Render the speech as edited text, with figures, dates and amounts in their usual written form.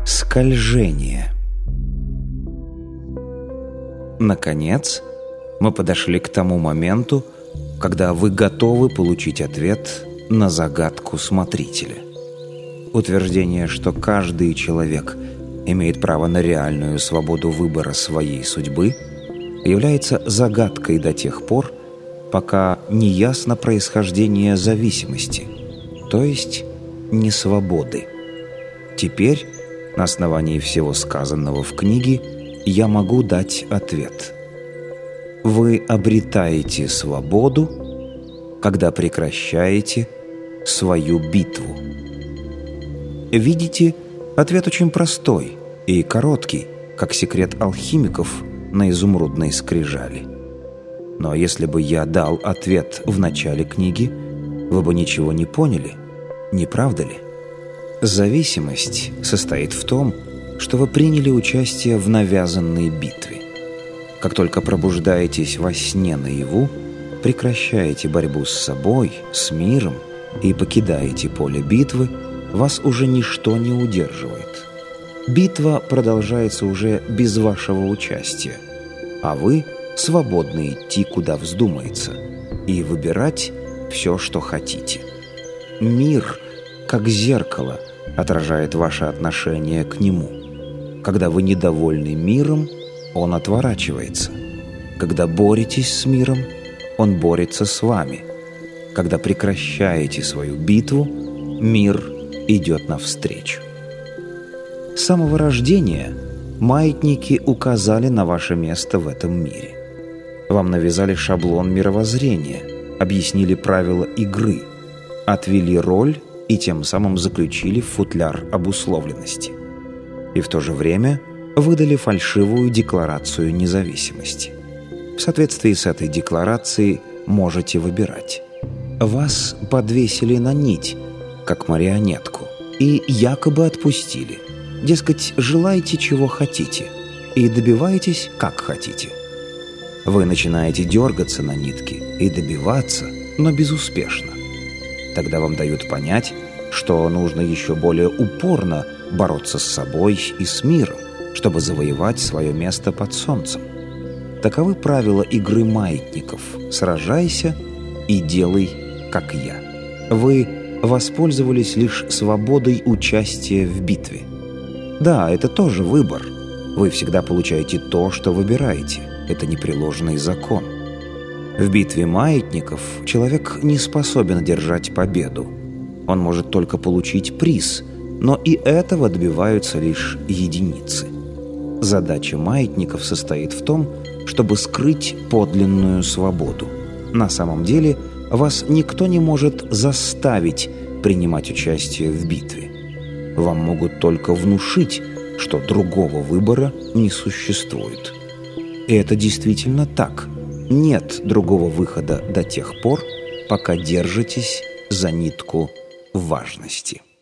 Скольжение. Наконец, мы подошли к тому моменту, когда вы готовы получить ответ на загадку смотрителя. Утверждение, что каждый человек имеет право на реальную свободу выбора своей судьбы, является загадкой до тех пор, пока не ясно происхождение зависимости, то есть несвободы. Теперь, на основании всего сказанного в книге, я могу дать ответ. Вы обретаете свободу, когда прекращаете свою битву. Видите, ответ очень простой и короткий, как секрет алхимиков на изумрудной скрижали. Но если бы я дал ответ в начале книги, вы бы ничего не поняли, не правда ли? Зависимость состоит в том, что вы приняли участие в навязанной битве. Как только пробуждаетесь во сне наяву, прекращаете борьбу с собой, с миром и покидаете поле битвы, вас уже ничто не удерживает. Битва продолжается уже без вашего участия, а вы свободны идти, куда вздумается, и выбирать все, что хотите. Мир, как зеркало, отражает ваше отношение к нему. Когда вы недовольны миром, он отворачивается. Когда боретесь с миром, он борется с вами. Когда прекращаете свою битву, мир идет навстречу. С самого рождения маятники указали на ваше место в этом мире. Вам навязали шаблон мировоззрения, объяснили правила игры, отвели роль и тем самым заключили в футляр обусловленности. И в то же время выдали фальшивую декларацию независимости. В соответствии с этой декларацией можете выбирать. Вас подвесили на нить, как марионетку, и якобы отпустили. Дескать, желайте, чего хотите, и добивайтесь, как хотите. Вы начинаете дергаться на нитке и добиваться, но безуспешно. Тогда вам дают понять, что нужно еще более упорно бороться с собой и с миром, чтобы завоевать свое место под солнцем. Таковы правила игры маятников. Сражайся и делай, как я. Вы воспользовались лишь свободой участия в битве. Да, это тоже выбор. Вы всегда получаете то, что выбираете. Это непреложный закон. В битве маятников человек не способен одержать победу. Он может только получить приз, но и этого добиваются лишь единицы. Задача маятников состоит в том, чтобы скрыть подлинную свободу. На самом деле, вас никто не может заставить принимать участие в битве. Вам могут только внушить, что другого выбора не существует. И это действительно так. Нет другого выхода до тех пор, пока держитесь за нитку важности.